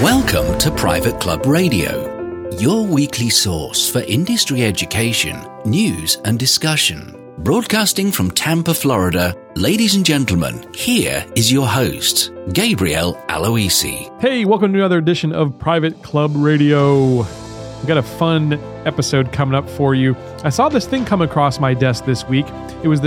Welcome to Private Club Radio, your weekly source for industry education, news and discussion. Broadcasting from Tampa, Florida, ladies and gentlemen, here is your host, Gabriel Aloisi. Hey, welcome to another edition of Private Club Radio. We've got a fun episode coming up for you. I saw this thing come across my desk this week. It was the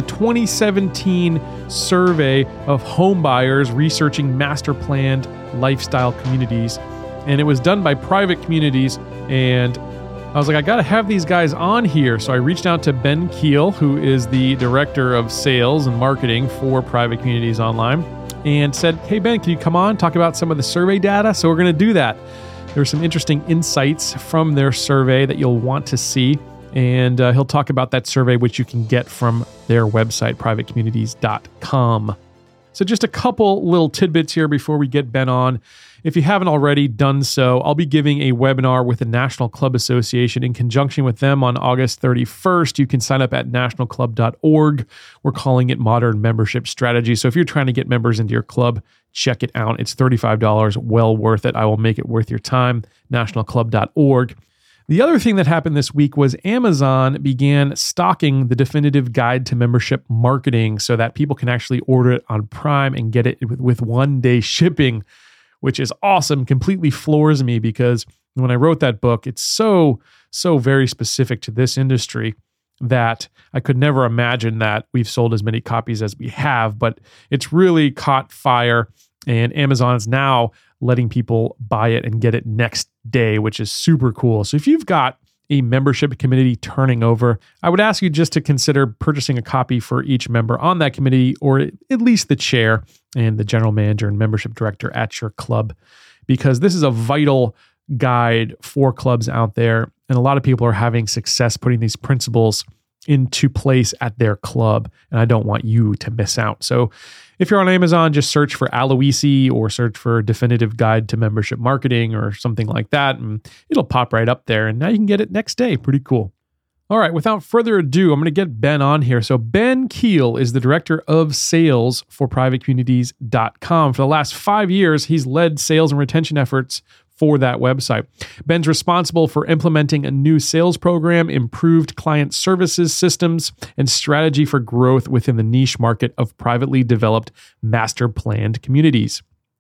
2017 survey of home buyers researching master planned lifestyle communities. And it was done by Private Communities. And I was like, I got to have these guys on here. So I reached out to Ben Keel, who is the director of sales and marketing for Private Communities Online, and said, hey, Ben, can you come on, talk about some of the survey data? So we're going to do that. There's some interesting insights from their survey that you'll want to see. And he'll talk about that survey, which you can get from their website, privatecommunities.com. So just a couple little tidbits here before we get Ben on. If you haven't already done so, I'll be giving a webinar with the National Club Association in conjunction with them on August 31st. You can sign up at nationalclub.org. We're calling it Modern Membership Strategy. So if you're trying to get members into your club, check it out. It's $35, well worth it. I will make it worth your time, nationalclub.org. The other thing that happened this week was Amazon began stocking the definitive guide to membership marketing so that people can actually order it on Prime and get it with one-day shipping, which is awesome. Completely floors me because when I wrote that book, it's so very specific to this industry that I could never imagine that we've sold as many copies as we have, but it's really caught fire, and Amazon is now letting people buy it and get it next day, which is super cool. So if you've got a membership committee turning over, I would ask you just to consider purchasing a copy for each member on that committee, or at least the chair and the general manager and membership director at your club, because this is a vital guide for clubs out there. And a lot of people are having success putting these principles into place at their club, and I don't want you to miss out. So if you're on Amazon, just search for Aloisi or search for Definitive Guide to Membership Marketing or something like that, and it'll pop right up there, and now you can get it next day. Pretty cool. All right, without further ado, I'm going to get Ben on here. So Ben Keel is the director of sales for privatecommunities.com. For the last 5 years, he's led sales and retention efforts for that website. Ben's responsible for implementing a new sales program, improved client services systems, and strategy for growth within the niche market of privately developed master planned communities.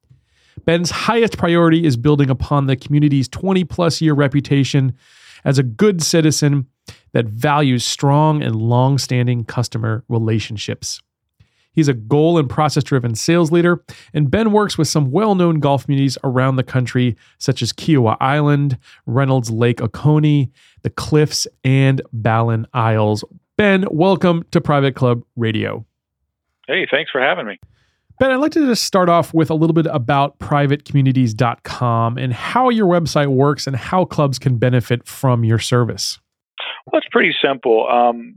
Ben's highest priority is building upon the community's 20-plus year reputation as a good citizen that values strong and long-standing customer relationships. He's a goal and process-driven sales leader, and Ben works with some well-known golf communities around the country, such as Kiowa Island, Reynolds Lake Oconee, the Cliffs, and Ballin Isles. Ben, welcome to Private Club Radio. Hey, thanks for having me. Ben, I'd like to just start off with a little bit about privatecommunities.com and how your website works and how clubs can benefit from your service. Well, it's pretty simple.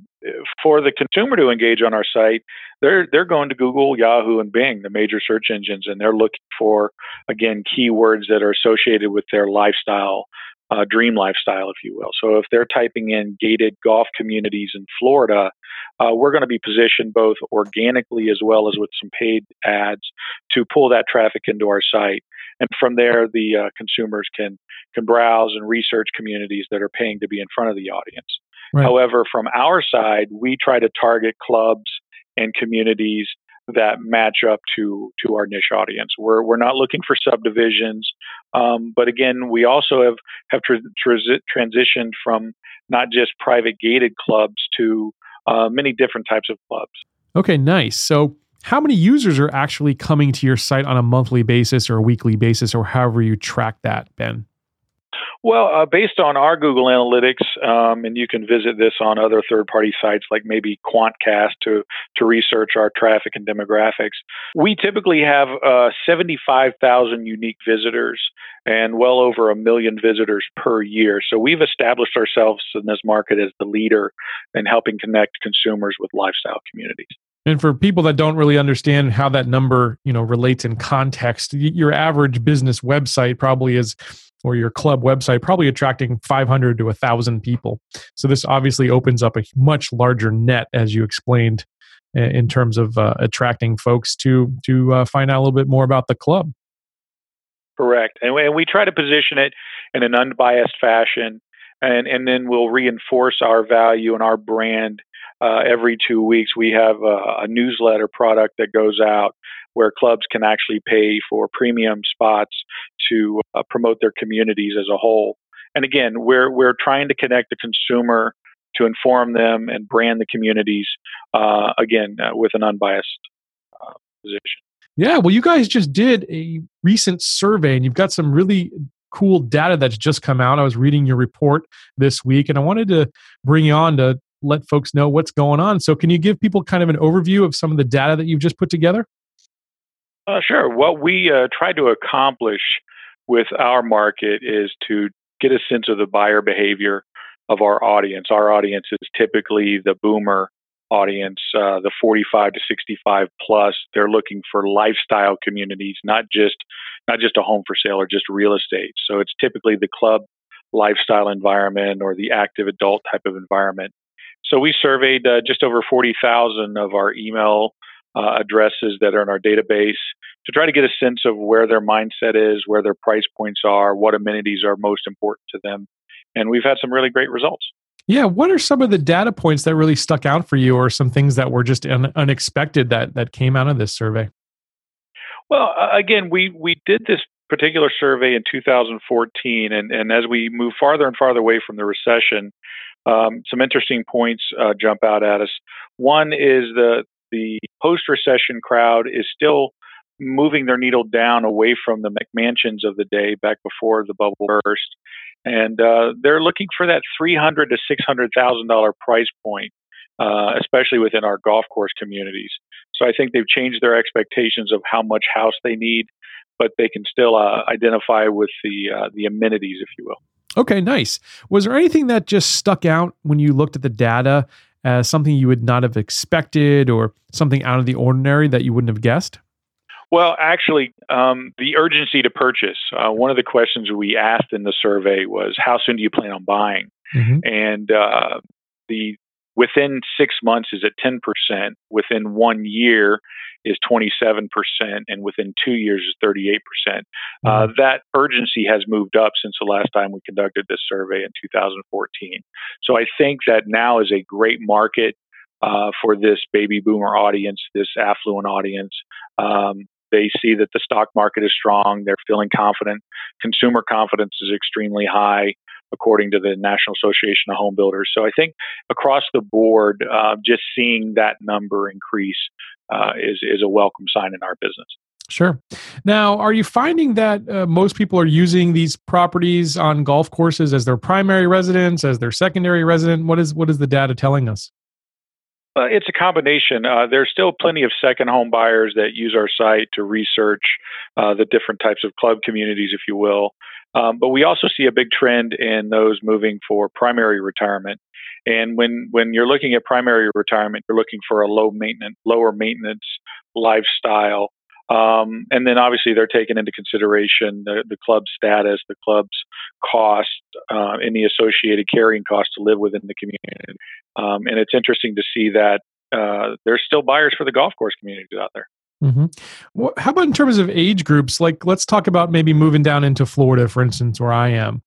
For the consumer to engage on our site, they're going to Google, Yahoo, and Bing, the major search engines, and they're looking for, again, keywords that are associated with their lifestyle, dream lifestyle, if you will. So if they're typing in gated golf communities in Florida, we're going to be positioned both organically as well as with some paid ads to pull that traffic into our site. And from there, the consumers can browse and research communities that are paying to be in front of the audience. Right. However, from our side, we try to target clubs and communities that match up to our niche audience. We're not looking for subdivisions, but again, we also have transitioned from not just private gated clubs to many different types of clubs. Okay, nice. So how many users are actually coming to your site on a monthly basis or a weekly basis, or however you track that, Ben? Well, based on our Google Analytics, and you can visit this on other third-party sites like maybe Quantcast to research our traffic and demographics, we typically have 75,000 unique visitors and well over 1 million visitors per year. So we've established ourselves in this market as the leader in helping connect consumers with lifestyle communities. And for people that don't really understand how that number, relates in context, your average business website probably is, or your club website, probably attracting 500 to 1,000 people. So this obviously opens up a much larger net, as you explained, in terms of attracting folks to find out a little bit more about the club. Correct. And we try to position it in an unbiased fashion, and then we'll reinforce our value and our brand. Every 2 weeks, we have a newsletter product that goes out where clubs can actually pay for premium spots to promote their communities as a whole. And again, we're trying to connect the consumer to inform them and brand the communities, with an unbiased position. Yeah, well, you guys just did a recent survey and you've got some really cool data that's just come out. I was reading your report this week and I wanted to bring you on to let folks know what's going on. So can you give people kind of an overview of some of the data that you've just put together? Sure. What we try to accomplish with our market is to get a sense of the buyer behavior of our audience. Our audience is typically the boomer audience, the 45 to 65 plus. They're looking for lifestyle communities, not just a home for sale or just real estate. So it's typically the club lifestyle environment or the active adult type of environment. So we surveyed just over 40,000 of our email addresses that are in our database to try to get a sense of where their mindset is, where their price points are, what amenities are most important to them. And we've had some really great results. Yeah, what are some of the data points that really stuck out for you, or some things that were just unexpected that came out of this survey? Well, again, we did this particular survey in 2014, and as we move farther and farther away from the recession, some interesting points jump out at us. One is the post-recession crowd is still moving their needle down away from the McMansions of the day back before the bubble burst, and they're looking for that $300,000 to $600,000 price point, especially within our golf course communities. So I think they've changed their expectations of how much house they need, but they can still identify with the amenities, if you will. Okay, nice. Was there anything that just stuck out when you looked at the data as something you would not have expected, or something out of the ordinary that you wouldn't have guessed? Well, actually, the urgency to purchase. One of the questions we asked in the survey was, "How soon do you plan on buying?" Mm-hmm. And the within 6 months is at 10%. Within 1 year is 27%, and within 2 years is 38%. That urgency has moved up since the last time we conducted this survey in 2014. So I think that now is a great market for this baby boomer audience, this affluent audience. They see that the stock market is strong. They're feeling confident. Consumer confidence is extremely high, according to the National Association of Home Builders. So I think across the board, just seeing that number increase is a welcome sign in our business. Sure. Now, are you finding that most people are using these properties on golf courses as their primary residence, as their secondary residence? What is the data telling us? It's a combination. There's still plenty of second home buyers that use our site to research the different types of club communities, if you will. But we also see a big trend in those moving for primary retirement. And when you're looking at primary retirement, you're looking for a lower maintenance lifestyle. And then obviously they're taking into consideration the club status, the club's cost, and the associated carrying costs to live within the community. And it's interesting to see that there's still buyers for the golf course communities out there. Mm-hmm. Well, how about in terms of age groups? Like, let's talk about maybe moving down into Florida, for instance, where I am.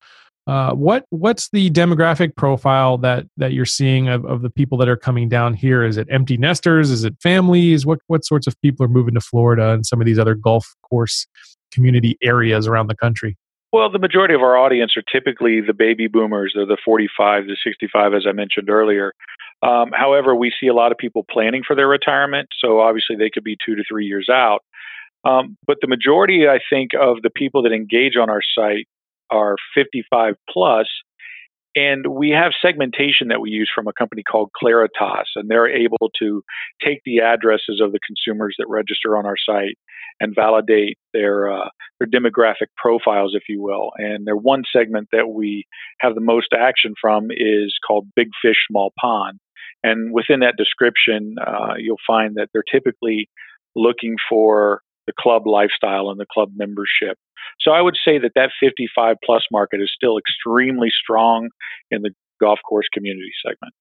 What's the demographic profile that you're seeing of the people that are coming down here? Is it empty nesters? Is it families? What sorts of people are moving to Florida and some of these other golf course community areas around the country? Well, the majority of our audience are typically the baby boomers. They're the 45 to 65, as I mentioned earlier. However, we see a lot of people planning for their retirement. So obviously they could be 2 to 3 years out. But the majority, I think, of the people that engage on our site are 55 plus, and we have segmentation that we use from a company called Claritas, and they're able to take the addresses of the consumers that register on our site and validate their demographic profiles, if you will. And their one segment that we have the most action from is called Big Fish, Small Pond. And within that description, you'll find that they're typically looking for the club lifestyle and the club membership. So I would say that 55 plus market is still extremely strong in the golf course community segment.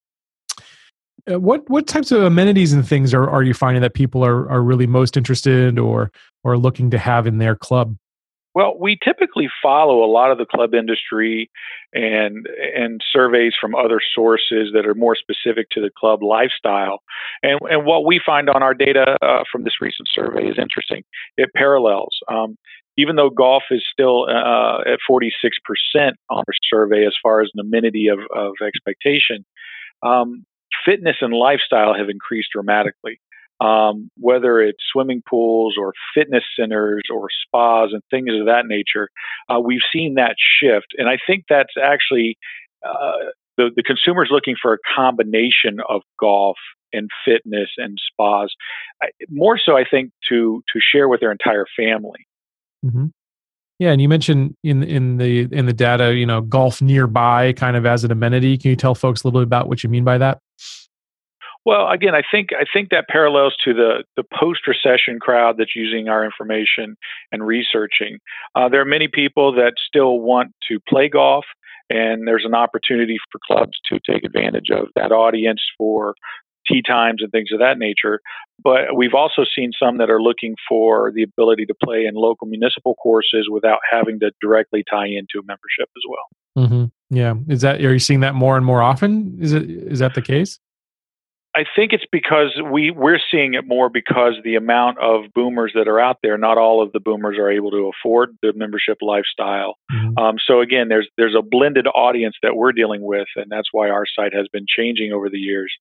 What types of amenities and things are you finding that people are really most interested or looking to have in their club? Well, we typically follow a lot of the club industry and surveys from other sources that are more specific to the club lifestyle. And what we find on our data from this recent survey is interesting. It parallels. Even though golf is still at 46% on our survey as far as an amenity of expectation, fitness and lifestyle have increased dramatically. Whether it's swimming pools or fitness centers or spas and things of that nature, we've seen that shift. And I think that's actually the consumers looking for a combination of golf and fitness and spas, more so, I think, to share with their entire family. Hmm. Yeah, and you mentioned in the data, golf nearby, kind of as an amenity. Can you tell folks a little bit about what you mean by that? Well, again, I think that parallels to the post-recession crowd that's using our information and researching. There are many people that still want to play golf, and there's an opportunity for clubs to take advantage of that audience for tee times and things of that nature. But we've also seen some that are looking for the ability to play in local municipal courses without having to directly tie into a membership as well. Hmm. Yeah, are you seeing that more and more often? Is that the case? I think it's because we're seeing it more because the amount of boomers that are out there, not all of the boomers are able to afford the membership lifestyle. Hmm. So again, there's a blended audience that we're dealing with, and that's why our site has been changing over the years.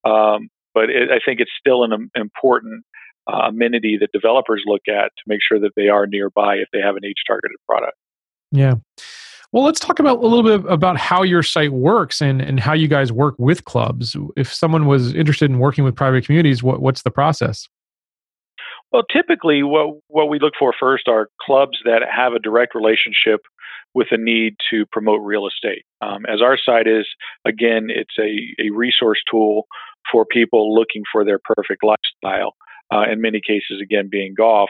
I think it's still an important amenity that developers look at to make sure that they are nearby if they have an age-targeted product. Yeah. Well, let's talk about a little bit about how your site works and how you guys work with clubs. If someone was interested in working with private communities, what's the process? Well, typically, what we look for first are clubs that have a direct relationship with a need to promote real estate. As our site is, again, it's a resource tool for people looking for their perfect lifestyle. In many cases, again, being golf.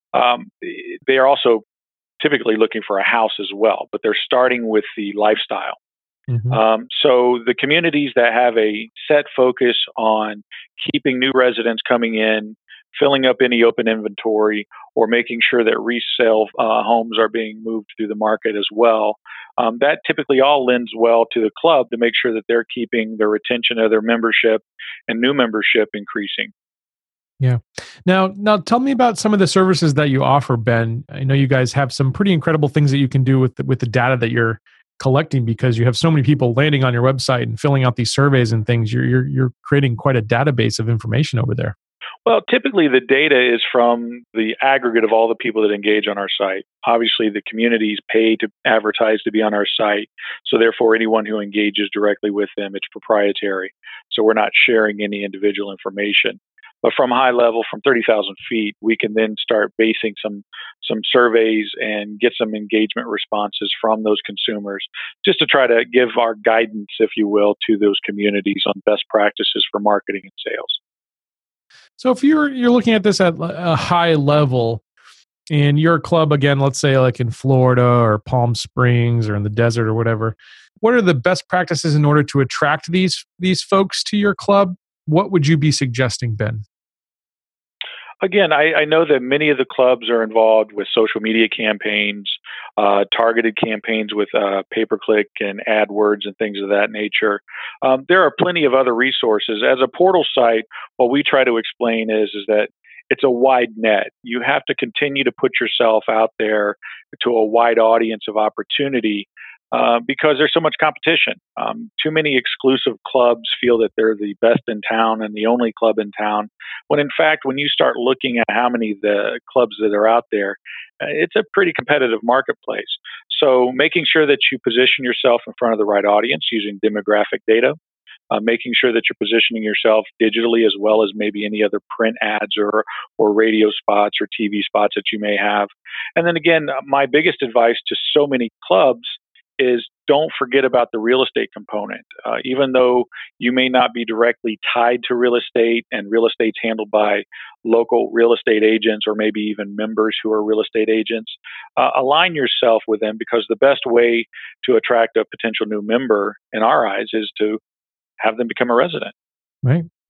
They are also typically looking for a house as well, but they're starting with the lifestyle. Hmm. So the communities that have a set focus on keeping new residents coming in, filling up any open inventory, or making sure that resale homes are being moved through the market as well, that typically all lends well to the club to make sure that they're keeping the retention of their membership and new membership increasing. Yeah. Now, tell me about some of the services that you offer, Ben. I know you guys have some pretty incredible things that you can do with the data that you're collecting because you have so many people landing on your website and filling out these surveys and things. You're creating quite a database of information over there. Well, typically the data is from the aggregate of all the people that engage on our site. Obviously, the communities pay to advertise to be on our site. So therefore, anyone who engages directly with them, it's proprietary. So we're not sharing any individual information. But from high level, from 30,000 feet, we can then start basing some surveys and get some engagement responses from those consumers just to try to give our guidance, if you will, to those communities on best practices for marketing and sales. So if you're looking at this at a high level and your club, again, let's say like in Florida or Palm Springs or in the desert or whatever, what are the best practices in order to attract these folks to your club? What would you be suggesting, Ben? Again, I know that many of the clubs are involved with social media campaigns, targeted campaigns with pay-per-click and AdWords and things of that nature. There are plenty of other resources. As a portal site, what we try to explain is that it's a wide net. You have to continue to put yourself out there to a wide audience of opportunity because there's so much competition. Too many exclusive clubs feel that they're the best in town and the only club in town, when in fact, when you start looking at how many of the clubs that are out there, it's a pretty competitive marketplace. So making sure that you position yourself in front of the right audience using demographic data, making sure that you're positioning yourself digitally as well as maybe any other print ads or radio spots or TV spots that you may have. And then again, my biggest advice to so many clubs is don't forget about the real estate component. Even though you may not be directly tied to real estate and real estate's handled by local real estate agents or maybe even members who are real estate agents, align yourself with them because the best way to attract a potential new member in our eyes is to have them become a resident. Right. Yeah.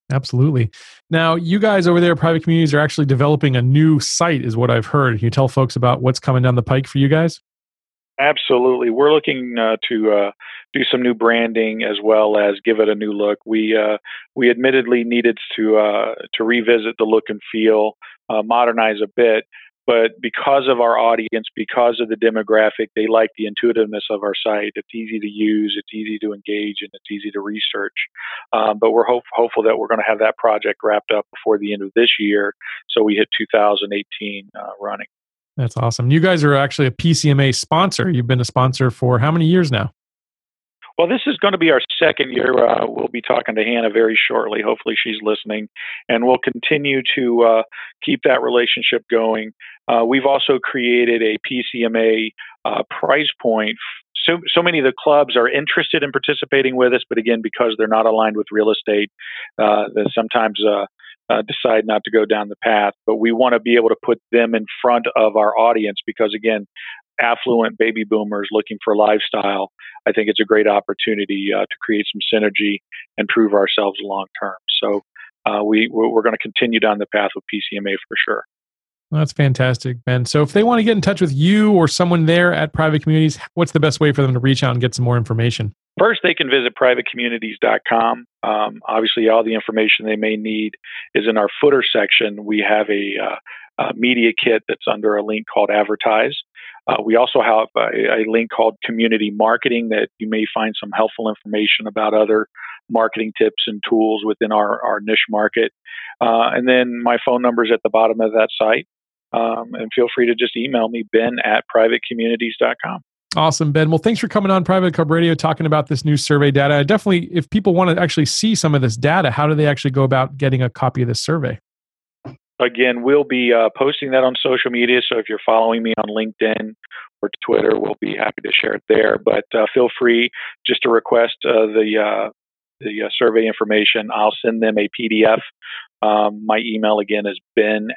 Absolutely. Now, you guys over there at Private Communities are actually developing a new site, is what I've heard. Can you tell folks about what's coming down the pike for you guys? Absolutely. We're looking to do some new branding as well as give it a new look. We admittedly needed to revisit the look and feel, modernize a bit, but because of our audience, because of the demographic, they like the intuitiveness of our site. It's easy to use, it's easy to engage, and it's easy to research. But we're hopeful that we're going to have that project wrapped up before the end of this year, so we hit 2018 running. That's awesome. You guys are actually a PCMA sponsor. You've been a sponsor for how many years now? Well, this is going to be our second year. We'll be talking to Hannah very shortly. Hopefully she's listening. And we'll continue to keep that relationship going. We've also created a PCMA price point. So many of the clubs are interested in participating with us, but again, because they're not aligned with real estate, they sometimes decide not to go down the path. But we want to be able to put them in front of our audience because, again, affluent baby boomers looking for lifestyle, I think it's a great opportunity to create some synergy and prove ourselves long term. So we're going to continue down the path with PCMA for sure. Well, that's fantastic, Ben. So if they want to get in touch with you or someone there at Private Communities, what's the best way for them to reach out and get some more information? First, they can visit privatecommunities.com. Obviously, all the information they may need is in our footer section. We have a media kit that's under a link called Advertise. We also have a link called Community Marketing that you may find some helpful information about other marketing tips and tools within our niche market. And then my phone number is at the bottom of that site. And feel free to just email me, ben@privatecommunities.com. Awesome, Ben. Well, thanks for coming on Private Club Radio talking about this new survey data. Definitely, if people want to actually see some of this data, how do they actually go about getting a copy of this survey? Again, we'll be posting that on social media. So if you're following me on LinkedIn or Twitter, we'll be happy to share it there. But feel free just to request the survey information. I'll send them a PDF. My email again is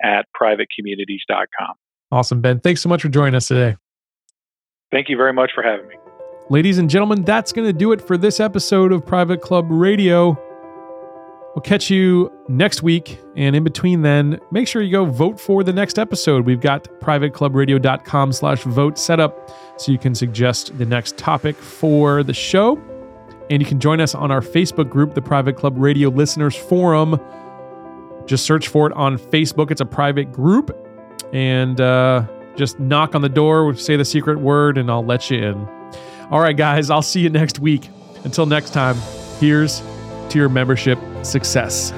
ben@privatecommunities.com. Awesome, Ben. Thanks so much for joining us today. Thank you very much for having me. Ladies and gentlemen, that's going to do it for this episode of Private Club Radio. We'll catch you next week. And in between then, make sure you go vote for the next episode. We've got privateclubradio.com/vote set up so you can suggest the next topic for the show. And you can join us on our Facebook group, the Private Club Radio Listeners Forum. Just search for it on Facebook. It's a private group. And just knock on the door, say the secret word, and I'll let you in. All right, guys, I'll see you next week. Until next time, here's to your membership success.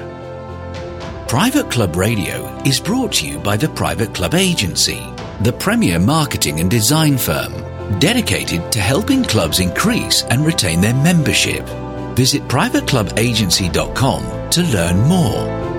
Private Club Radio is brought to you by the Private Club Agency, the premier marketing and design firm dedicated to helping clubs increase and retain their membership. Visit privateclubagency.com to learn more.